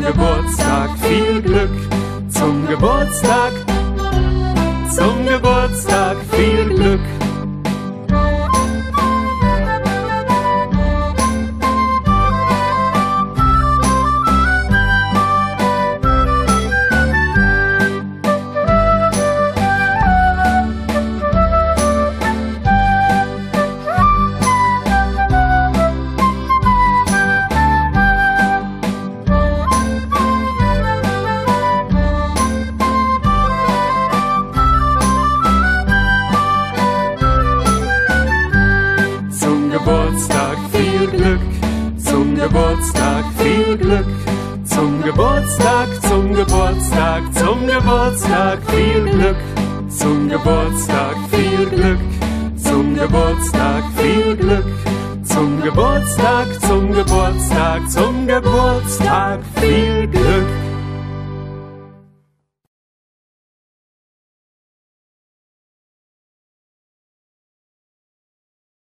Geburtstag viel Glück. Zum Geburtstag viel Glück. Geburtstag viel Glück, zum Geburtstag viel Glück, zum Geburtstag viel Glück, zum Geburtstag viel Glück, zum Geburtstag viel Glück, zum Geburtstag viel Glück.